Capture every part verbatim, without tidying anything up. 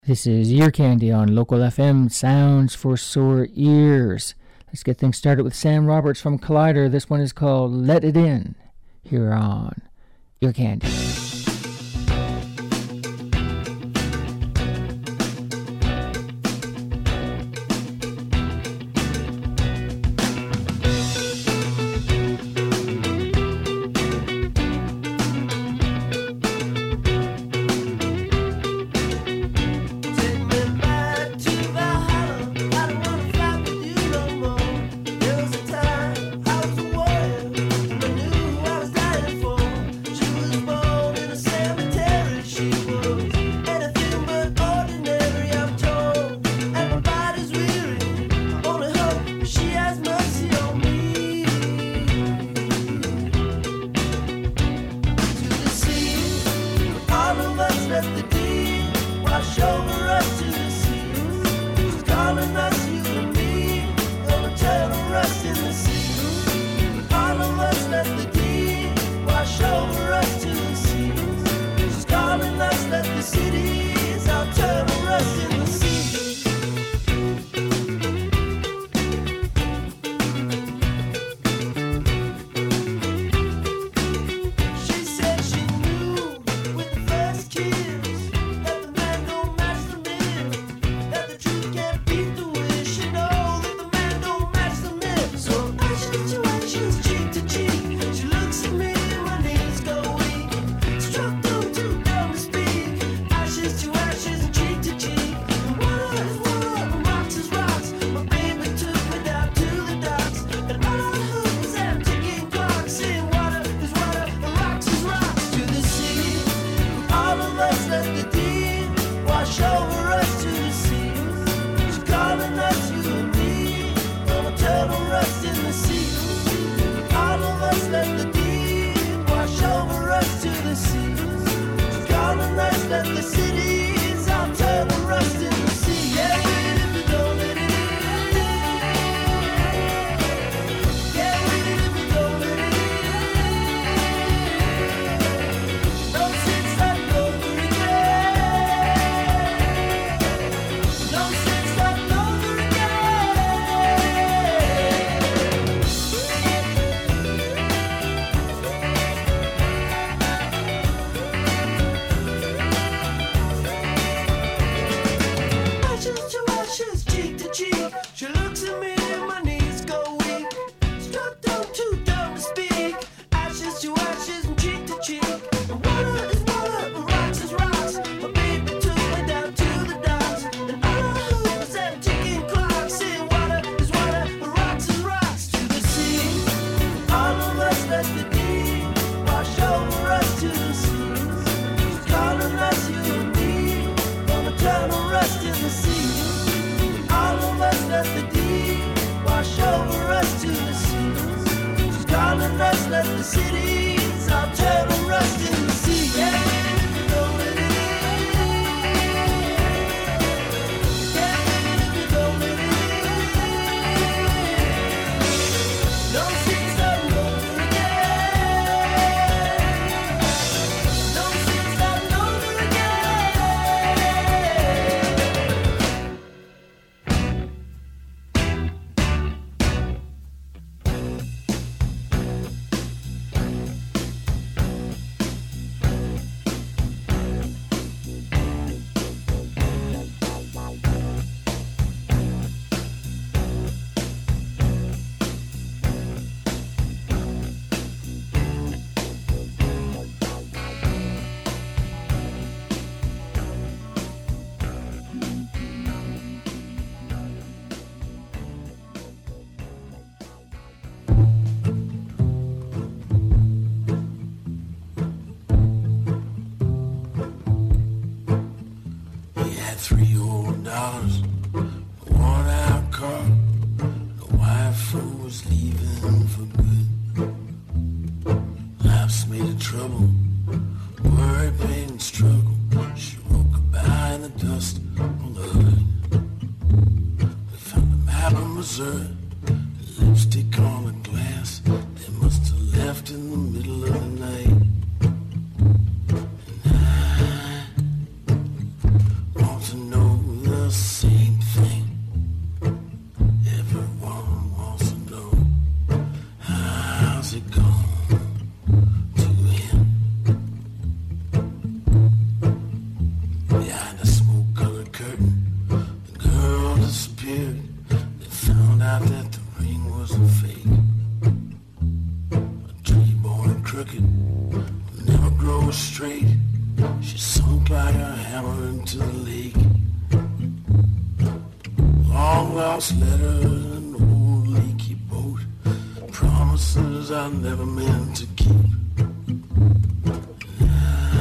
This is Ear Candy on Local F M, Sounds for Sore Ears. Let's get things started with Sam Roberts from Collider. This one is called Let It In, here on Ear Candy. Lipstick on a glass, they must have left in the middle of the night. And I want to know curtain, the girl disappeared. They found out that the ring was a fake. A tree born crooked will never grow straight. She sunk like a hammer into the lake. Long lost letters, an old leaky boat, promises I never meant to keep. And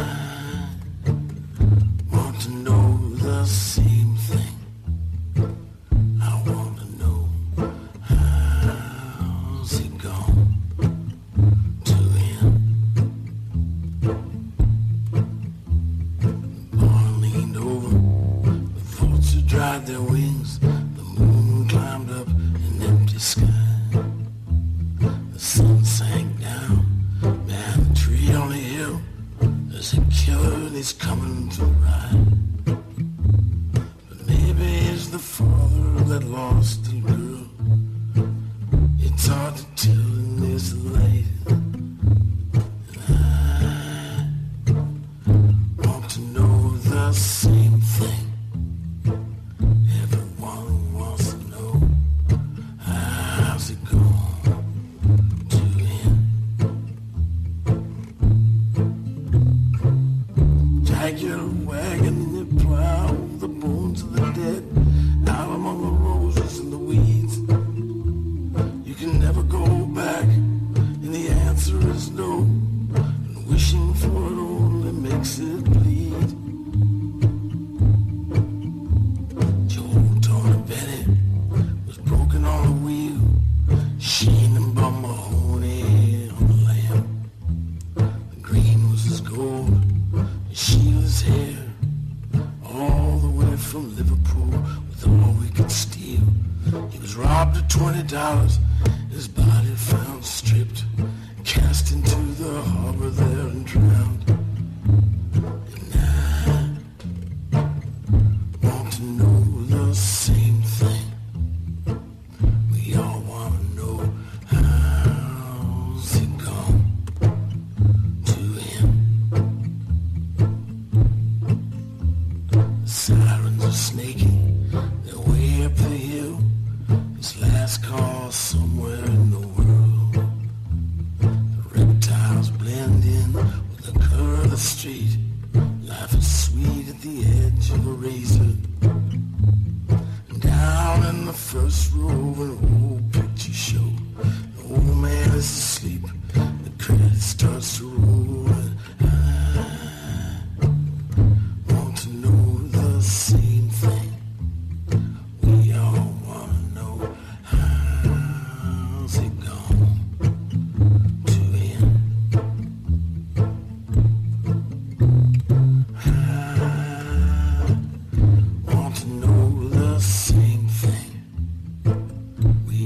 I want to know the same thing. I want to know, how's it gone to end? The barn leaned over, the vulture dried their wings. The moon climbed up an empty sky. The sun sank down behind the tree on the hill. There's a killer and he's coming to ride. But maybe it's the father of that lost little girl. It's hard to tell in this light. And I want to know the same thing. Everyone wants to know, how's it going to end? Jaguar wagon, they plow the bones of the dead out among the roses and the weeds. You can never go back, and the answer is no. And wishing for it only makes it bleed. Joe Tony Bennett was broken on the wheel. Sheen and Bum Mahoney on the lamp. The green was his gold, and Sheila's hair. All the way from Liverpool with all we could steal. He was robbed of twenty dollars. His body found stripped, cast into the harbor there and drowned. And I want to know the same thing. We all want to know, how's it gone to end? The sirens are snaking their way up the hill. His last call somewhere in the world. The reptiles blend in with the color of the street. Life is sweet at the edge of a razor. Down in the first row of an old picture show, the old man is asleep. The credit starts to roll, and I want to know the same thing. We all want to know, how's it gone to end? I want to know the same thing. We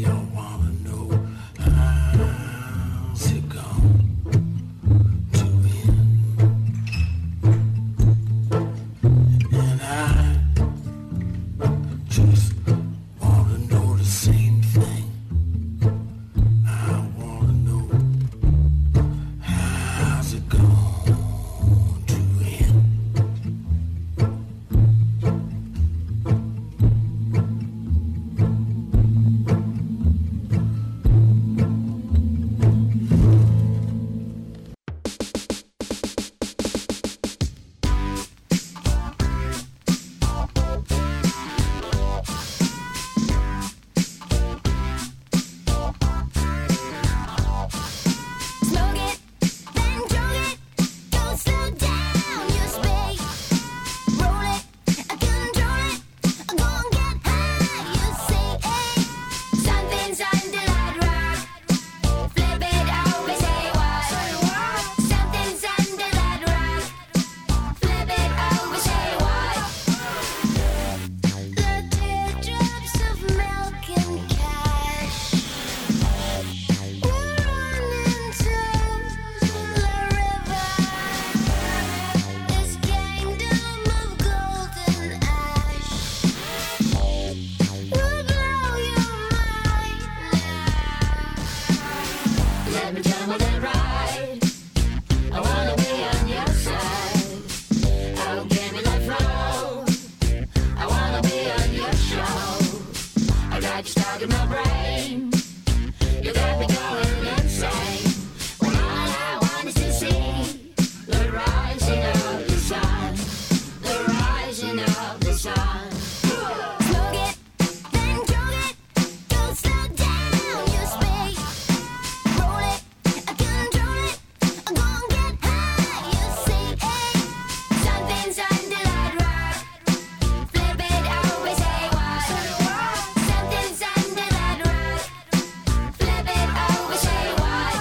got you stuck in my brain. You got me going insane. When all I want is to see the rising of the sun, the rising of the sun. Smoke it, then drug it, don't slow down your speed. Roll it, control it, go and get high, you see. Something's under that rock, flip it over, say what. Something's under that rock, flip it over, say what.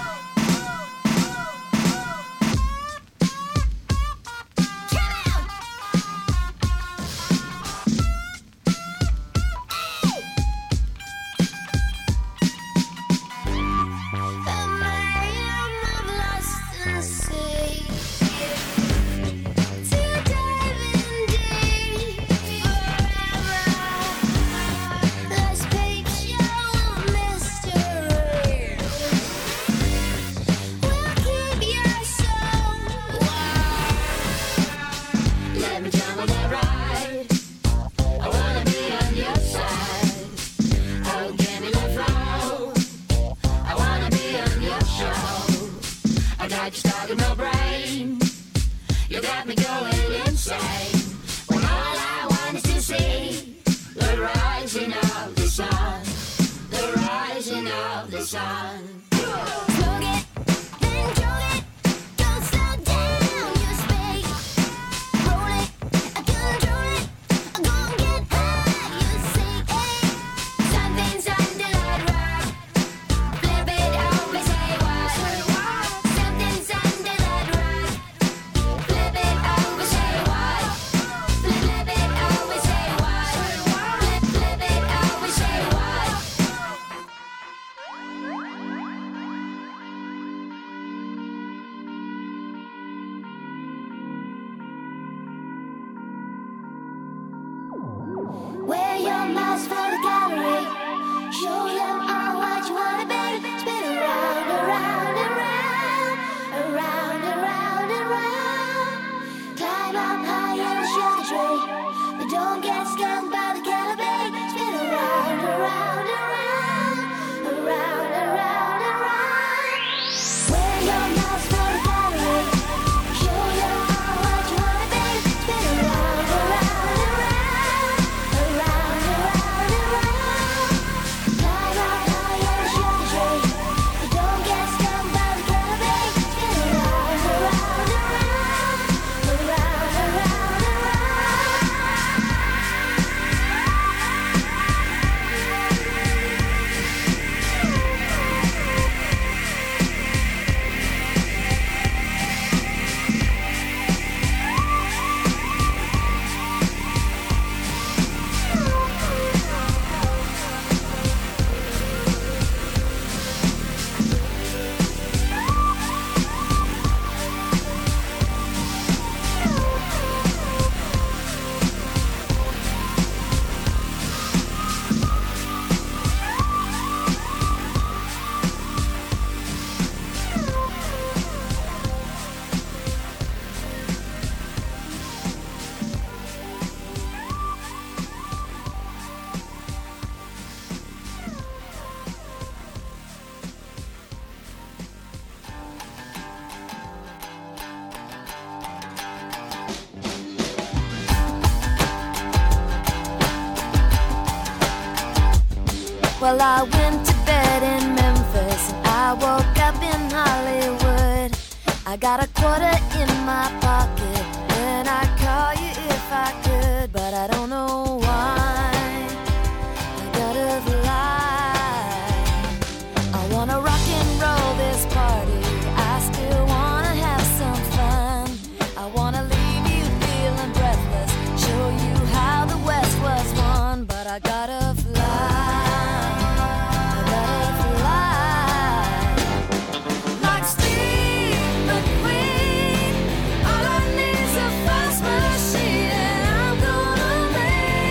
Come out. The man of lost in the sea, to dive in deep forever. This picture of mystery will keep your soul warm. Let me jump on that ride. I wanna be on your side. Oh, give me the flow. I wanna be on your show. I got you stuck in my brain. You got me going insane. When all I want is to see the rising of the sun, the rising of the sun. Smoke it, then drug it, don't slow down your speed. Roll it, control it, go and get high, you see. Something's under that rock, flip it over, say what. Something's under that rock, flip it over, say what. Flip it over, say what. Flip, flip it over, say what. Wear your mask for the gallery. Show them all what you wanna be. Spin around, around, and round, around, around, and round. Climb up high in the sugar tree, but don't get stung by the canopy. Spin around, around, and round, around, around, and round. Wear your mask for the gallery. Show them all what you wanna be. Spin around, around, and round, around, around, and round. Climb up high in the sugar tree, but don't get stung by the canopy. Spin around, around, and round, around, around, and round. Well, I went to bed in Memphis and I woke up in Hollywood. I got a quarter in my pocket and I'd call you if I could, but I don't know why I gotta fly. I wanna rock and roll this party, I still wanna have some fun. I wanna leave you feeling breathless, show you how the West was won, but I gotta fly. Like Steve McQueen, all I need is a fast machine, and I'm gonna make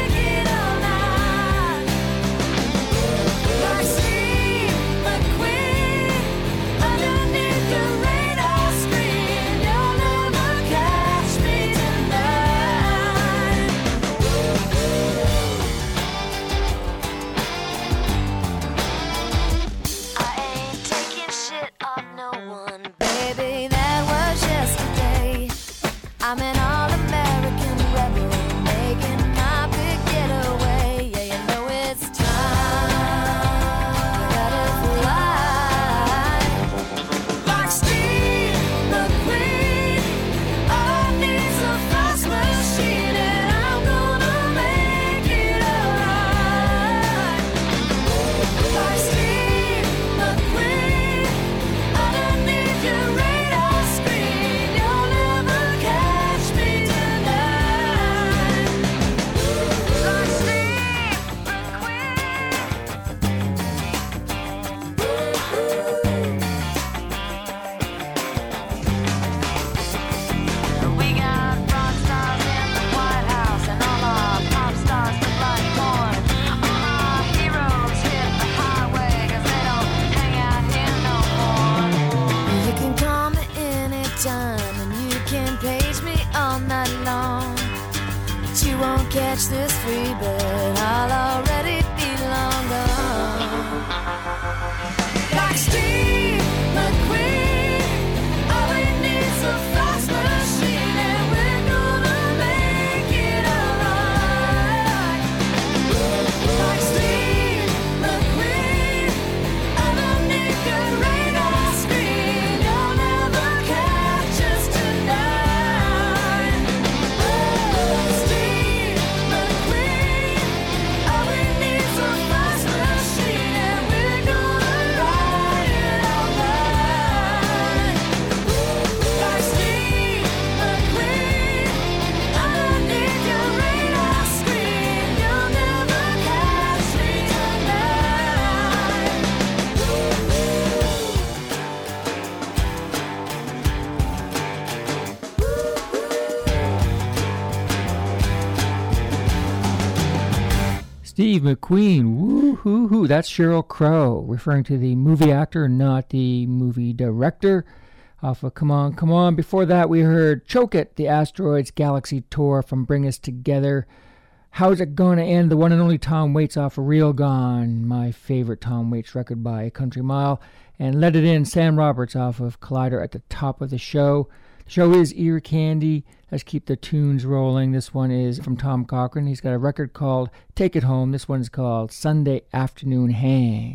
catch this free bird, I'll already be long gone. Like Steve McQueen, all we need's a fast machine, and we're gonna make it alright. Like Steve McQueen, underneath your radar screen, you'll never catch us tonight. Like Steve McQueen, all we need's a fast machine, and we're gonna ride it all night. Like Steve McQueen, underneath your radar screen, you'll never catch me tonight. Steve McQueen, woo-hoo-hoo. That's Sheryl Crow, referring to the movie actor, not the movie director, off of Come On, Come On. Before that, we heard Choke It, the Asteroids Galaxy Tour from Bring Us Together. How's It Gonna End? The one and only Tom Waits off of Real Gone, my favorite Tom Waits record by a country mile. And Let It In, Sam Roberts off of Collider at the top of the show. The show is Ear Candy. Let's keep the tunes rolling. This one is from Tom Cochrane. He's got a record called Take It Home. This one's called Sunday Afternoon Hang.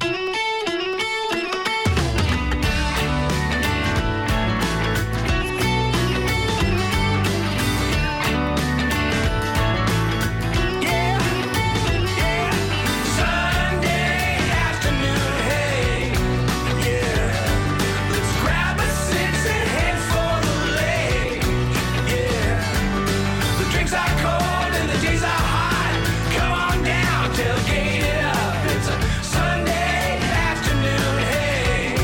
Sunday afternoon, hey, yeah. Let's grab a six and head for the lake, yeah. The drinks are cold and the days are hot. Come on down, tailgate it up. It's a Sunday afternoon, hey.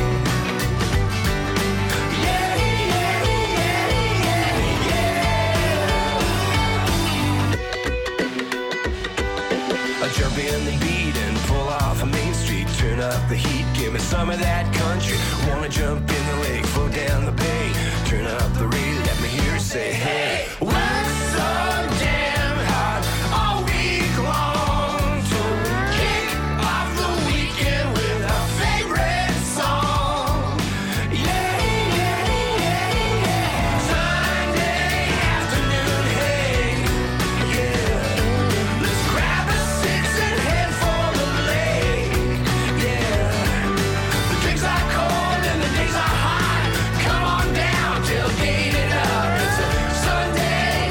Yeah, yeah, yeah, yeah. I jump in the beat and pull off a main street. Turn up the heat, give me some of that country. Wanna jump in the lake, float down the bay. Turn up the radio, let me hear you say, hey. Work so damn hard all week long to kick off the weekend with our favorite song. Yeah, yeah, yeah, yeah. Sunday afternoon, hey, yeah. Let's grab a six and head for the lake, yeah. The drinks are cold and the days are hot. Come on down, tailgate it up. It's a Sunday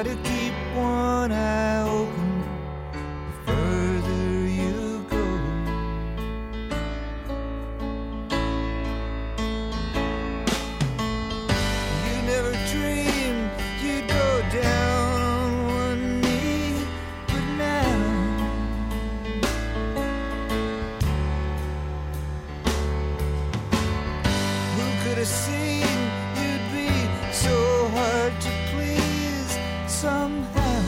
try to keep one eye open the further you go. You never dreamed you'd go down on one knee, but now who could have seen you'd be so hard to please somehow?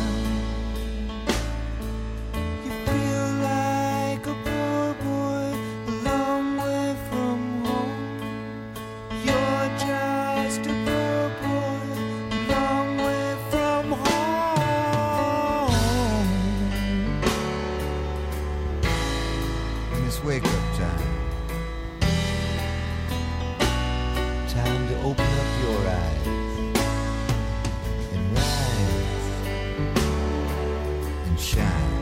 You feel like a poor boy a long way from home. You're just a poor boy a long way from home. And it's wake up time. Time to open up your eyes and rise and shine.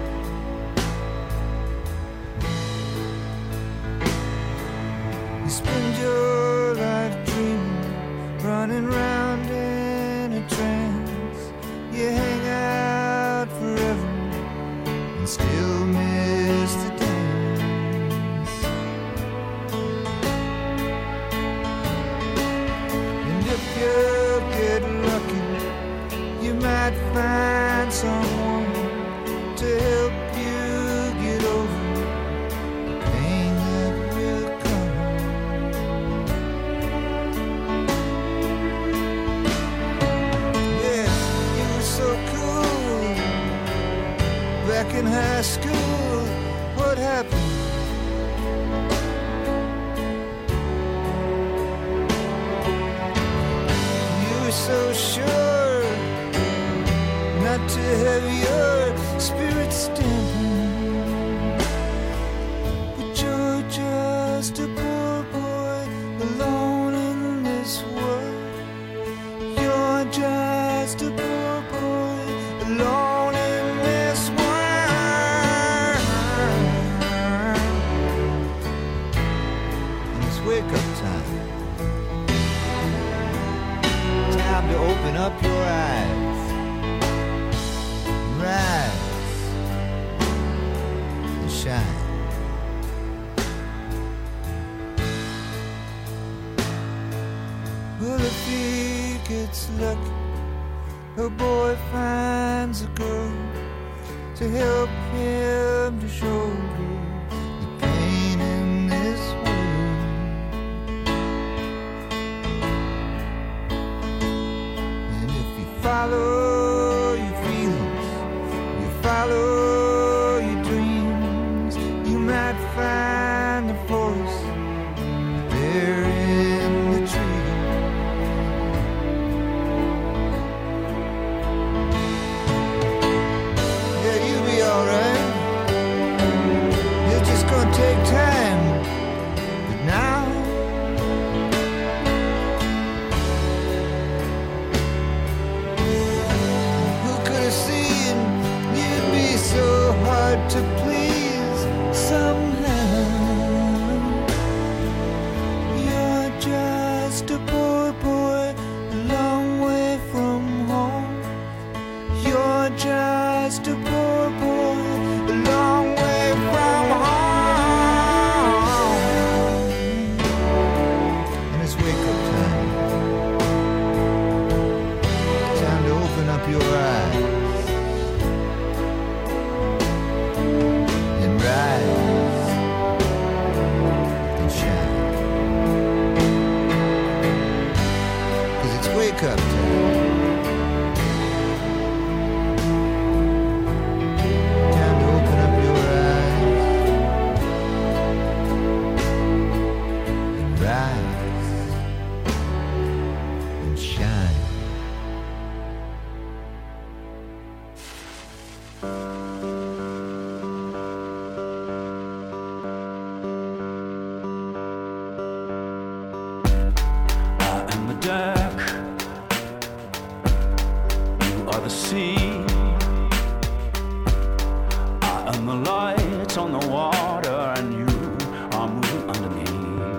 You spend your life dreaming, running round in a trance. You hang out forever and still miss the dance. And if you get lucky, you might find someone to help you get over the pain that will come. Yeah, you were so cool back in high school. What happened? You were so sure not to have your spirit stamping, but you're just a poor boy alone in this world. You're just a poor boy alone in this world. And it's wake up time. Time to open up your eyes, rise and shine. Well, if he gets lucky, a boy finds a girl to help him to shoulder the pain in this world. And if you follow your feelings, you follow your dreams, you might find the forest there in the tree. Yeah, you'll be alright. It's just gonna take time. But now who could have seen you'd be so hard to please somehow? You're just a poor boy a long way from home. You're just a poor boy a long way from home. And it's wake up time. Time to open up your eyes and rise and shine. 'Cause it's wake up time. Time to open up your eyes and rise and shine. I am the dark, you are the sea. I am the lights on the water, and you are moving underneath.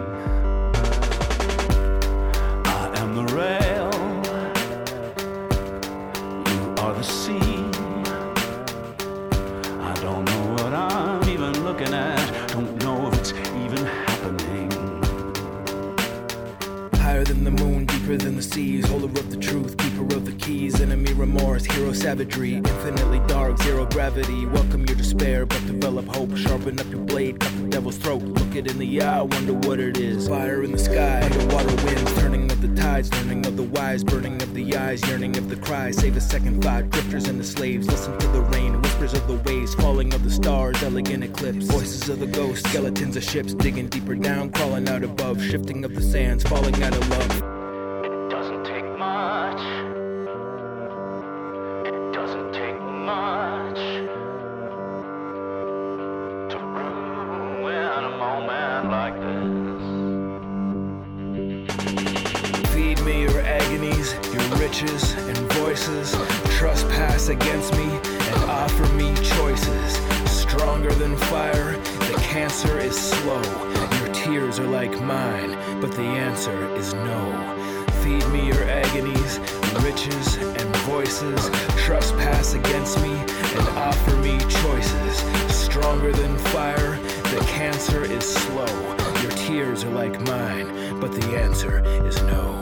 I am the rail, you deeper than the seas, holder of the truth, keeper of the keys, enemy remorse, hero savagery, infinitely dark, zero gravity. Welcome your despair, but develop hope. Sharpen up your blade, cut the devil's throat. Look it in the eye, wonder what it is. Fire in the sky, underwater winds, turning of the tides, learning of the wise, burning of the eyes, yearning of the cries. Save a second thought, drifters and the slaves. Listen to the rain, whispers of the waves, falling of the stars, elegant eclipse. Voices of the ghosts, skeletons of ships, digging deeper down, crawling out above, shifting of the sands, falling out of love. It doesn't take much. It doesn't take much to ruin a moment like this. Feed me your agonies, your riches and voices. Trespass against me and offer me choices. Stronger than fire, the cancer is slow. Your tears are like mine, but the answer is no. Feed me your agonies, riches and voices. Trespass against me and offer me choices. Stronger than fire, the cancer is slow. Your tears are like mine, but the answer is no.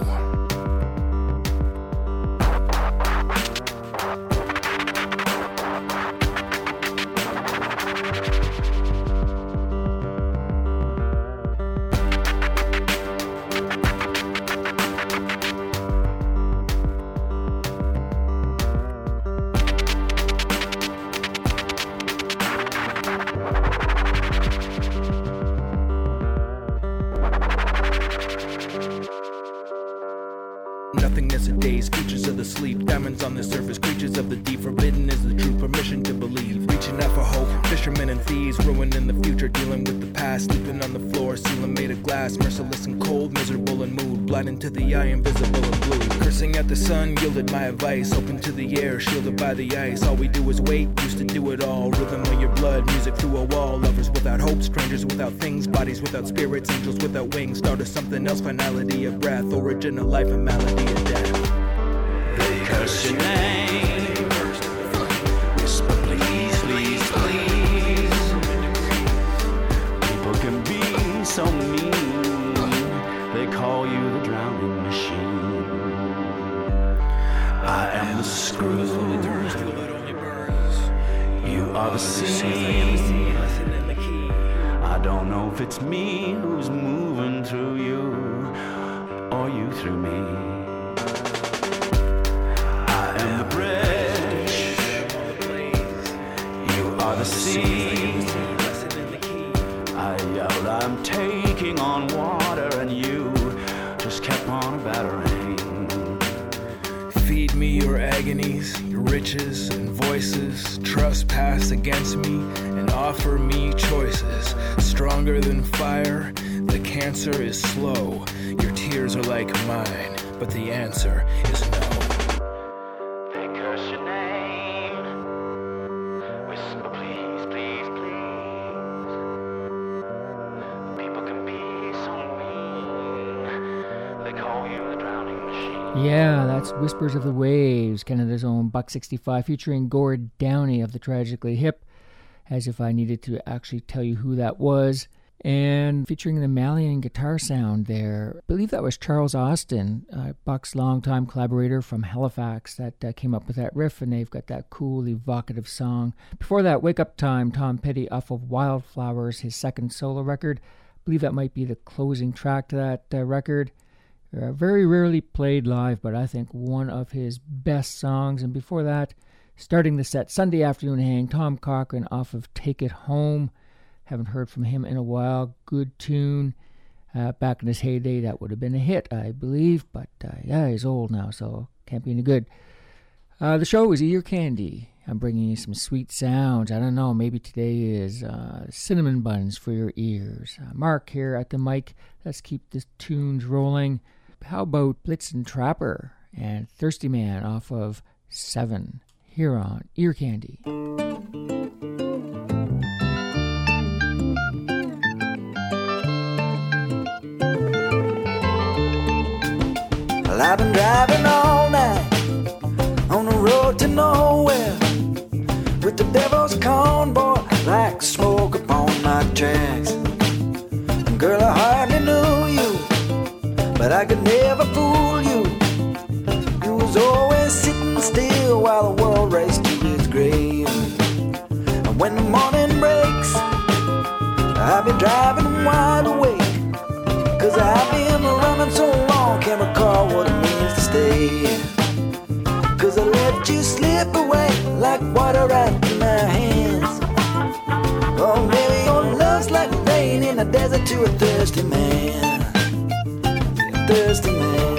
Nothingness of days, creatures of the sleep, diamonds on the surface, creatures of the deep. Forbidden is the truth, permission to believe. Reaching out for hope, fishermen and thieves, ruining the future, dealing with the past. Sleeping on the floor, ceiling made of glass, merciless and cold, miserable in mood, blinding to the eye, invisible and blue. Cursing at the sun, yielded my advice, open to the air, shielded by the ice. All we do is wait, used to do it all. Rhythm of your blood, music through a wall. Lovers without hope, strangers without things, bodies without spirits, angels without wings. Start of something else, finality of breath, origin of life and malady of death. They curse your name, whisper please, please, please. People can be so mean, they call you the drowning machine. I am the screw, you are the sea. I don't know if it's me who's moving through you, or you through me. The sea. I yelled, I'm taking on water, and you just kept on battering. Feed me your agonies, your riches and voices. Trespass against me and offer me choices. Stronger than fire, the cancer is slow. Your tears are like mine, but the answer is no. They curse your name. Yeah, that's Whispers of the Waves, Canada's own Buck sixty-five, featuring Gord Downie of the Tragically Hip, as if I needed to actually tell you who that was, and featuring the Malian guitar sound there. I believe that was Charles Austin, uh, Buck's longtime collaborator from Halifax, that uh, came up with that riff, and they've got that cool, evocative song. Before that, Wake Up Time, Tom Petty off of Wildflowers, his second solo record. I believe that might be the closing track to that uh, record. Uh, very rarely played live, but I think one of his best songs. And before that, starting the set, Sunday Afternoon Hang, Tom Cochrane off of Take It Home. Haven't heard from him in a while. Good tune. Uh, back in his heyday, that would have been a hit, I believe. But uh, yeah, he's old now, so can't be any good. Uh, the show is Ear Candy. I'm bringing you some sweet sounds. I don't know, maybe today is uh, cinnamon buns for your ears. Uh, Mark here at the mic. Let's keep the tunes rolling. How about Blitzen Trapper and Thirsty Man off of Seven here on Ear Candy. Well, I've been driving all night on the road to nowhere with the devil's cornball like smoke upon my tracks. And girl, I hardly knew you, but I could never fool you I've been driving wide awake, cause I've been running so long, can't recall what it means to stay. Cause I let you slip away like water right in my hands. Oh, maybe your love's like rain in a desert to a thirsty man. A thirsty man.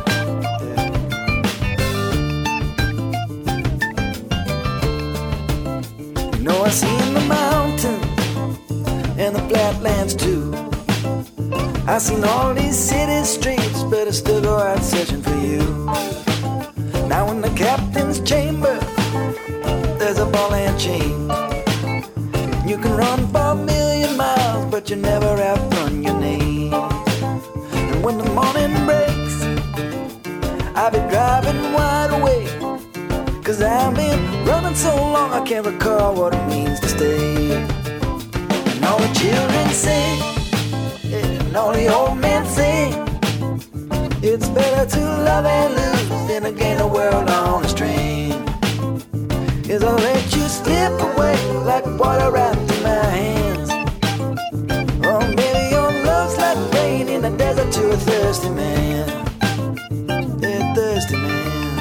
You know, I've seen the mountains and the flatlands too. I've seen all these city streets, but I still go out searching for you. Now in the captain's chamber, there's a ball and chain. You can run for a million miles, but you never outrun your name. And when the morning breaks, I'll be driving wide awake, cause I've been running so long I can't recall what it means to stay. And all the children sing, and all the old men sing, it's better to love and lose than to gain the world on a string. Is I let you slip away like water right through my hands. Oh, maybe your love's like rain in the desert to a thirsty man. Yeah, thirsty man.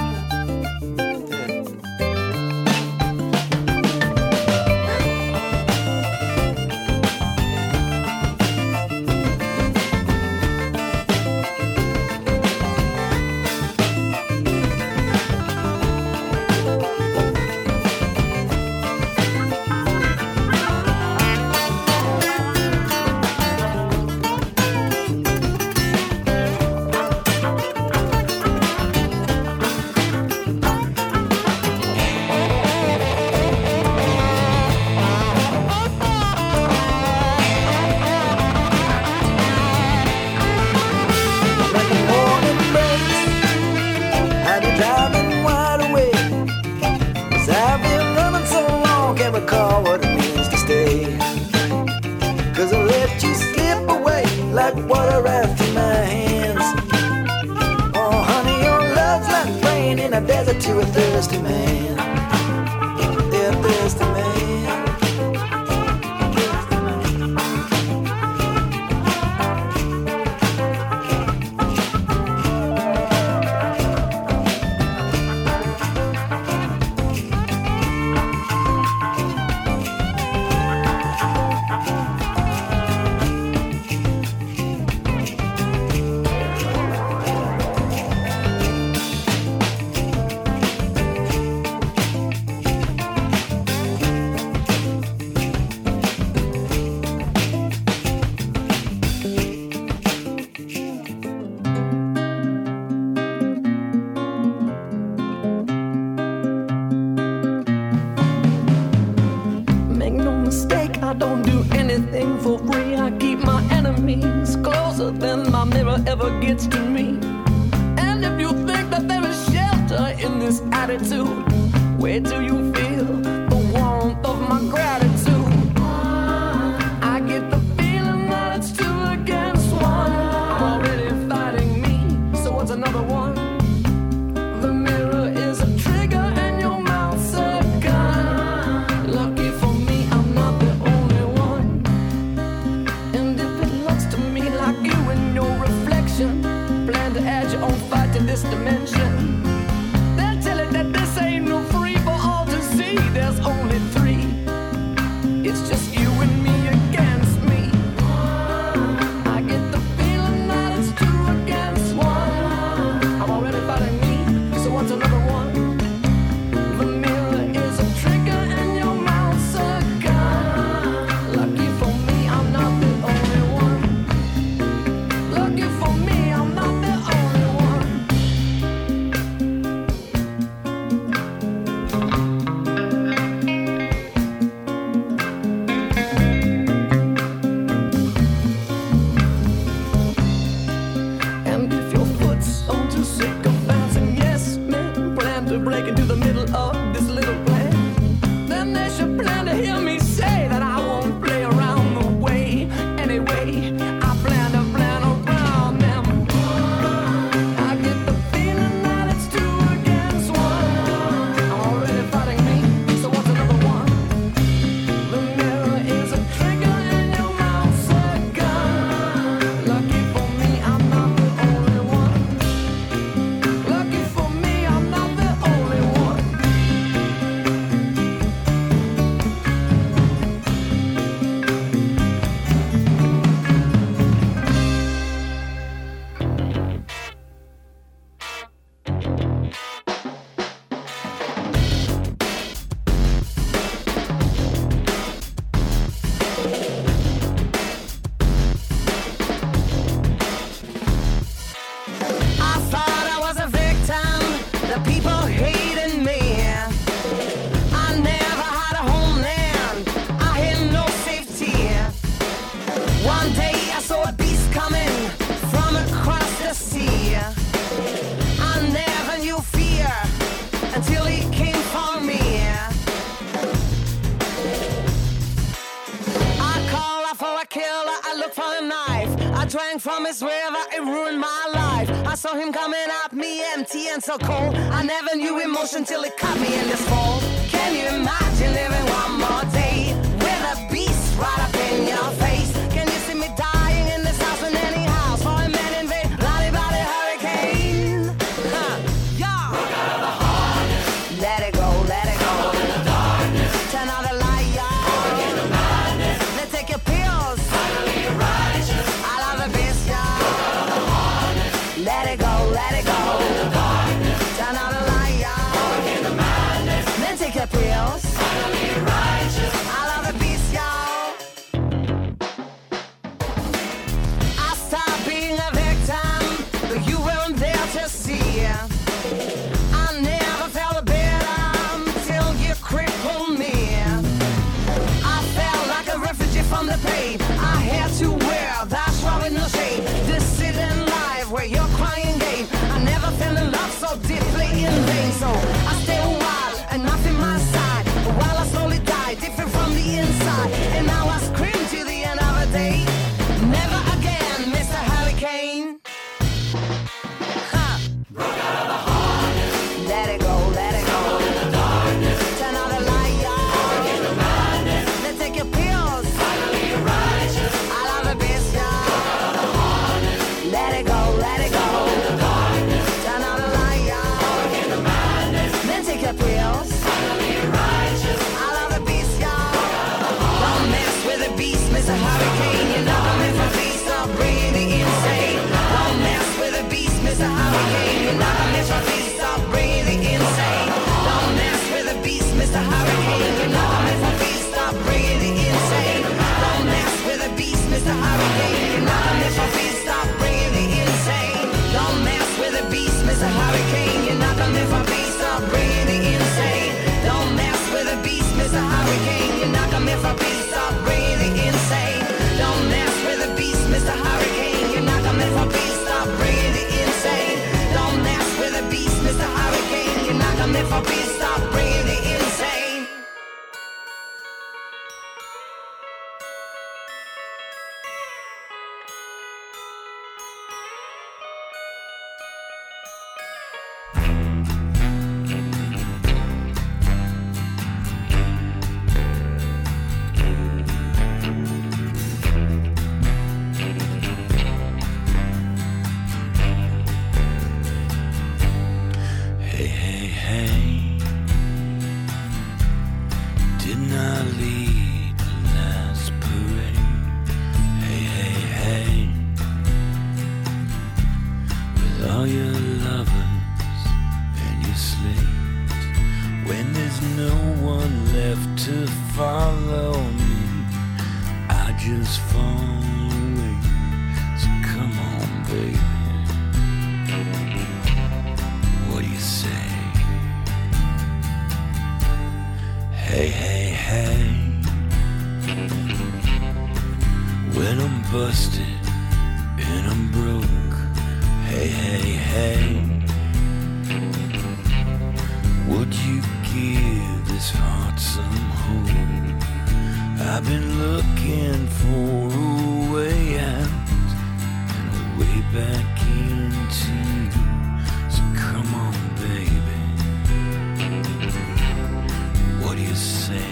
To a thirsty man, yeah, thirsty man. Gets to me. And if you think that there is shelter in this attitude, where do you feel the warmth of my gratitude? I get the feeling that it's two against one. I'm already fighting me, so what's another one? The mirror is a trigger and your mouth's a gun. Lucky for me, I'm not the only one. And if it looks to me like you and your reflection plan to add your own fight to this dimension, then tell it that this ain't no free for all to One day I saw a beast coming from across the sea. I never knew fear until he came for me. I called out for a killer, I looked for a knife. I drank from his river, it ruined my life. I saw him coming at me empty and so cold. I never knew emotion till it caught me in this fall. Can you imagine living one more day with a beast right up in your face? Can you see me dying in this house in any house for a man invade bloody bloody hurricane? Huh, yeah. Look out of the harness. Let it go, let it go. Out in the darkness. Turn out the light, yeah. Work in the madness. Let's take your pills. Finally you're righteous. I love the beast, yeah. Look out of the harness. Let it go, let it go. Out in the darkness. Turn out the light, yeah. Work in the madness. Then take your pills. Finally you're righteous. I love the beast, y'all. I stopped being a victim, but you weren't there to see. I never felt better till you crippled me. I felt like a refugee from the pain. I had to wear that shroud with no shame. This sitting life where you're crying game. I never fell in love so deeply in vain. So I stay a while and nothing my side, while I slowly die, different from the inside. And now I scream to the end of the day. Never again, Mister Hurricane. Huh. Broke out of the harness. Let it go, let it go. Out in the darkness. Turn out the light, yeah. Work in the madness. Then take your pills. Finally you're righteous. I love the beast, yeah. Broke out of the harness. Let it go, let it go. Out in the darkness. Turn out the light, yeah. Work in the madness. Then take your pills. Finally you're righteous. I love the beast, y'all. Don't mess with the beast, Mister Hurricane. You're not a man for beast, stop breathing insane. Don't mess with the beast, Mister Hurricane. You're not a man for beast, stop breathing insane. Don't mess with the beast, Mister Hurricane. You're not a man for beast, stop breathing insane. Don't mess with the beast, Mister Hurricane. You're not a man for beast, stop breathing insane. Don't mess with the beast, Mister Hurricane. You're not a man for beast, stop breathing insane. Don't mess with the beast, Mister Hurricane. You're not a man for beast, stop breathing insane. Don't mess with the beast, Mister Hurricane. You're not a man for beast, stop breathing insane. Don't mess with the beast, Mister Hurricane. You're not a man for beast, stop breathing insane. Hey, hey, hey. Didn't I lead the last parade? Hey, hey, hey. With all your lovers and your slaves, when there's no one left to follow me, I just fall away. So come on, baby. What do you say? Hey, hey, hey. When I'm busted and I'm broke. Hey, hey, hey. Would you give this heart some hope? I've been looking for a way out and a way back into you. So come on, baby. What do you say?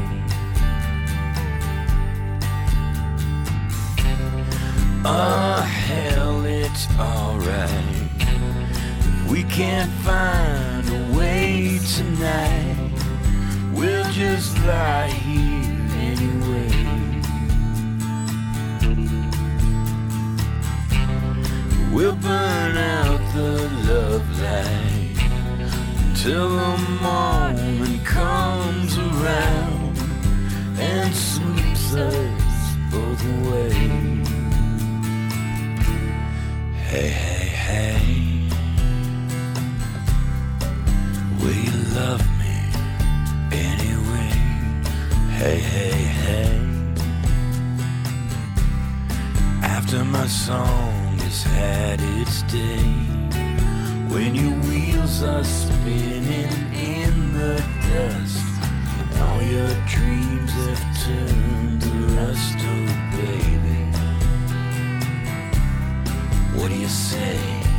Oh, hell, it's alright. If we can't find a way tonight, we'll just lie here anyway. We'll burn out the love light until the moment comes around and sweeps us both away. Hey, hey, hey. Will you love me anyway? Hey, hey, hey. after my song has had its day, when your wheels are spinning in the dust, all your dreams have turned to rust, oh baby, what do you say?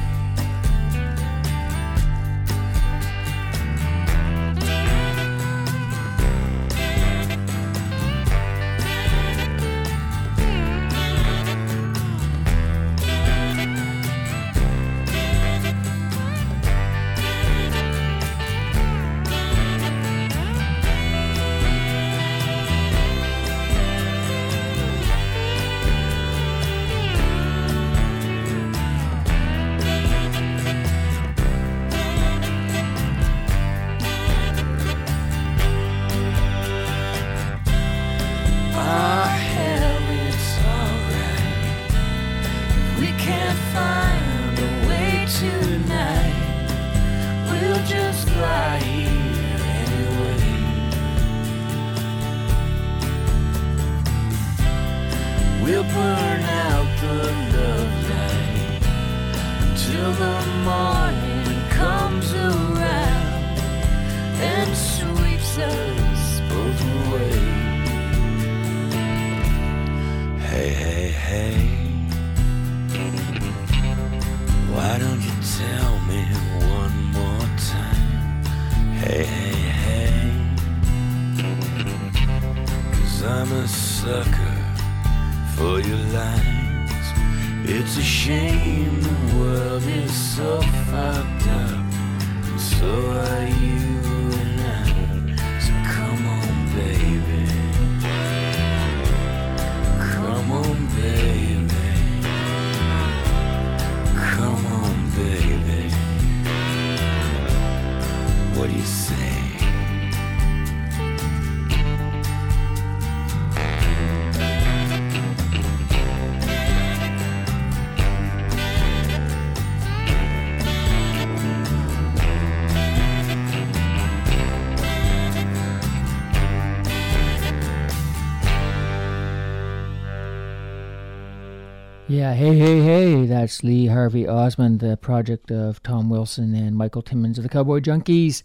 Yeah, hey, hey, hey, that's Lee Harvey Osmond, the project of Tom Wilson and Michael Timmons of the Cowboy Junkies.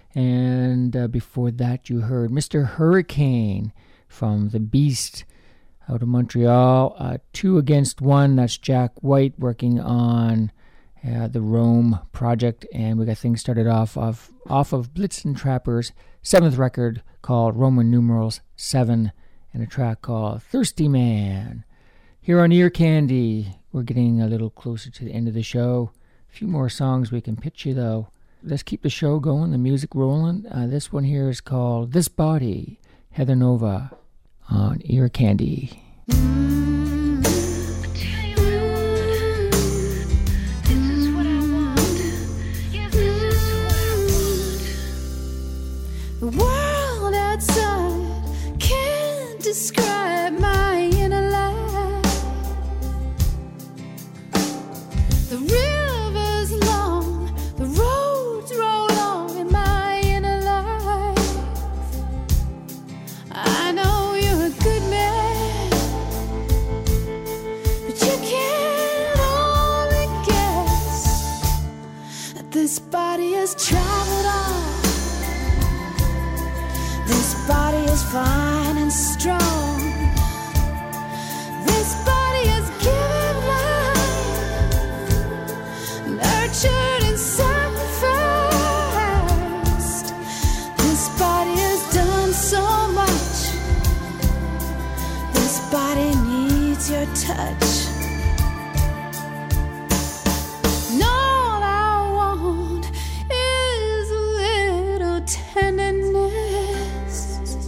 And uh, before that, you heard Mister Hurricane from The Beast out of Montreal. Uh, two against one, that's Jack White working on uh, the Rome project. And we got things started off of, off of Blitzen Trapper's seventh record called Roman numerals seven, and a track called Thirsty Man. Here on Ear Candy, we're getting a little closer to the end of the show. A few more songs we can pitch you, though. Let's keep the show going, the music rolling. Uh, this one here is called This Body, Heather Nova on Ear Candy. The world outside can't describe my inner life. The river's long, the roads roll on in my inner life. I know you're a good man, but you can only guess that this body has traveled on. This body is fine and strong. This body is given life, nurtured and sacrificed. This body has done so much. This body needs your touch. And all I want is a little tenderness,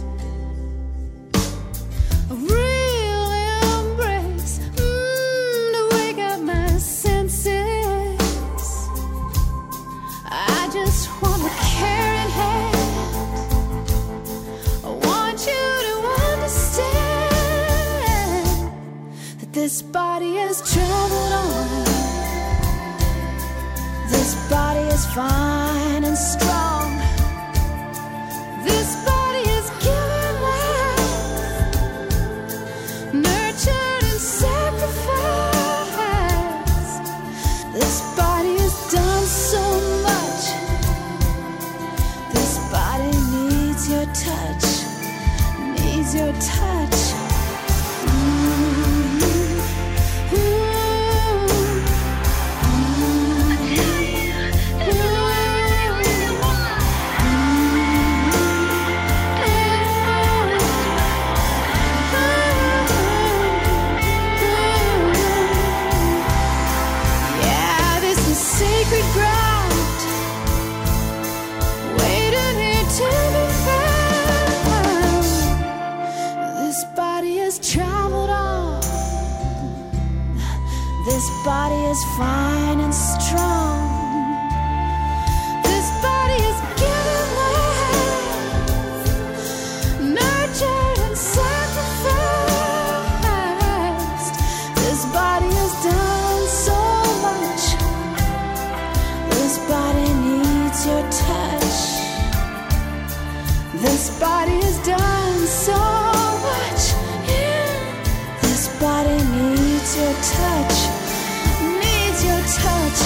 a real embrace, mm, to wake up my senses. I just want a caring hand. I want you to understand that this body has traveled on. This body is fine and strong. This body is given life, nurtured and sacrificed. This body is fine and strong. This body is given life, nurtured and sacrificed. This body has done so much. This body needs your touch. This body has done so much. Yeah. This body needs your touch. Needs your touch.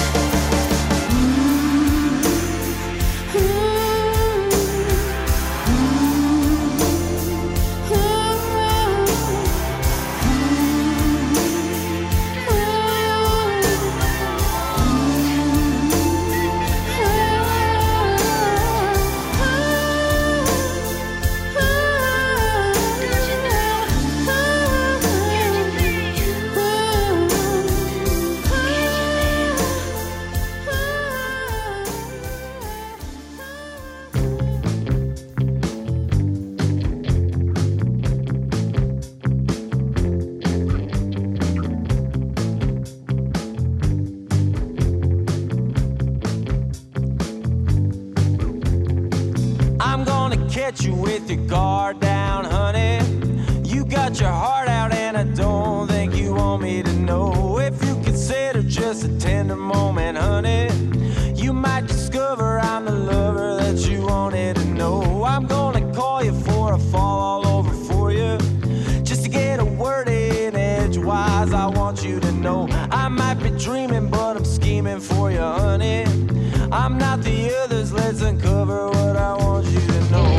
Catch you with your guard down, honey. You got your heart out and I don't think you want me to know. If you consider just a tender moment, honey, you might discover I'm the lover that you wanted to know. I'm gonna call you for a fall all over for you, just to get a word in edgewise. I want you to know I might be dreaming, but I'm scheming for you, honey. I'm not the others, let's uncover what I want you to know.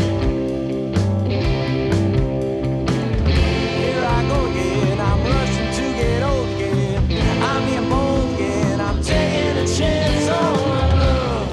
Here I go again, I'm rushing to get old again. I'm being bold again, I'm taking a chance on love.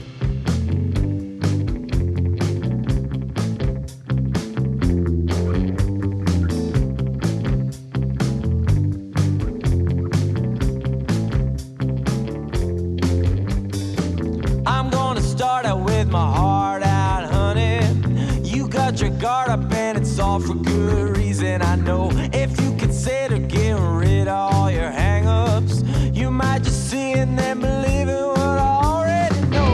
I'm gonna start out with my heart out, honey. You got your guard up and it's all for good reason. I know if you consider getting rid of all your hang-ups, you might just see and then believe in what I already know.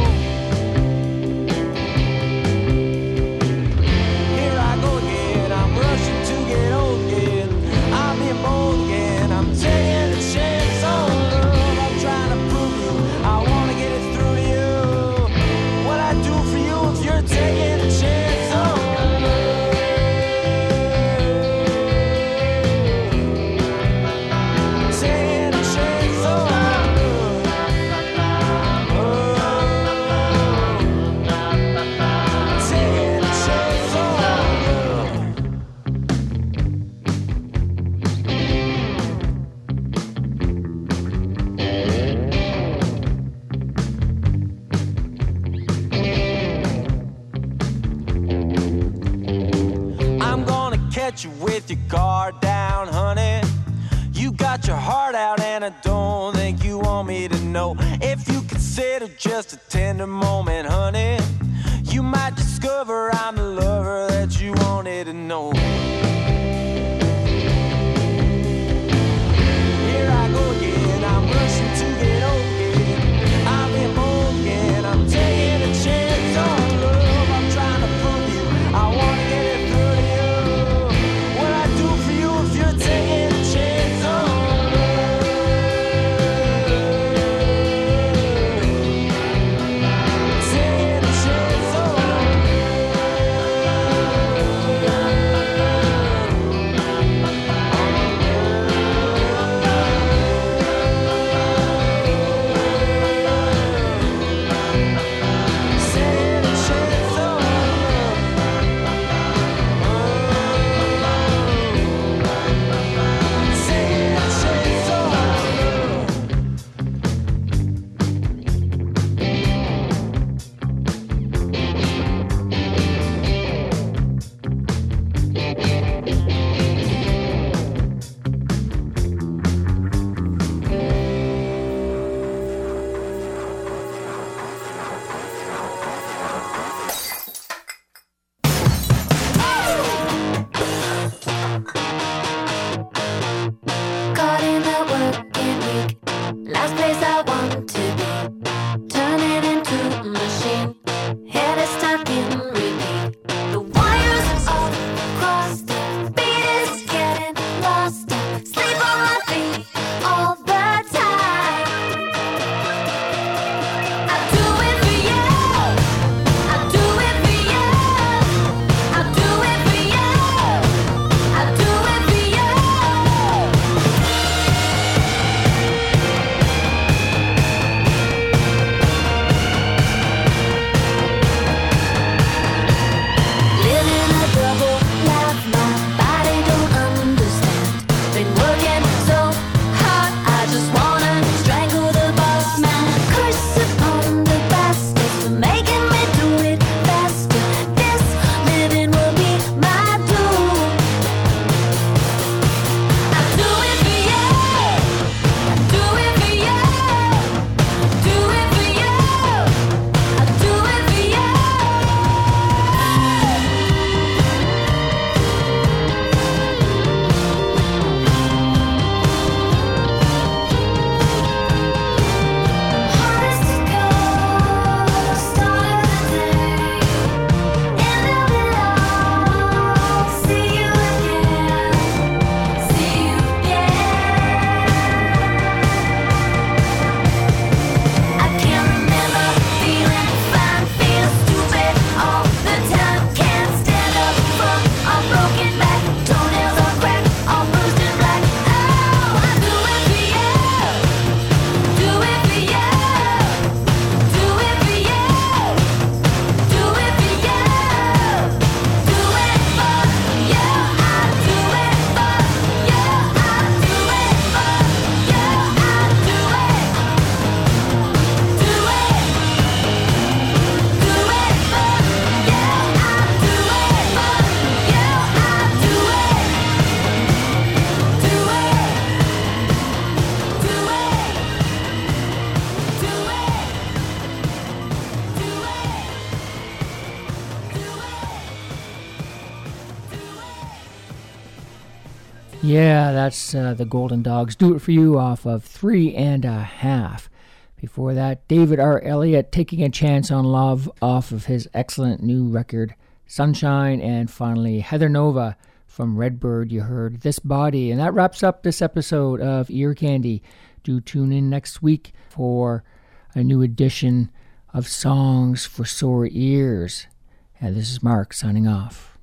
Here I go again, I'm rushing to get old again. I'm being bold again, I'm taking a chance on love. I'm trying to prove you, I wanna get it through to you. What I do for you if you're taking a chance on love. Taking a chance on love. Oh. Taking a chance on love. I'm gonna catch you with your guard down, honey. You got your heart out and I don't think you want me to know. If you consider just a tender moment, honey, you might discover I'm the lover that you wanted to know. Here I go again, I'm rushing to get old again. I'm being bold again, I'm taking a chance on love. I'm trying to prove you, I wanna get it through to you. What I do for you if you're taking a chance on love. Taking a chance on love. Yeah, that's uh, the Golden Dogs. Do It For You off of Three and a Half. Before that, David R. Elliott, Taking a Chance on Love off of his excellent new record, Sunshine. And finally, Heather Nova from Redbird, you heard This Body. And that wraps up this episode of Ear Candy. Do tune in next week for a new edition of Songs for Sore Ears. And this is Mark signing off.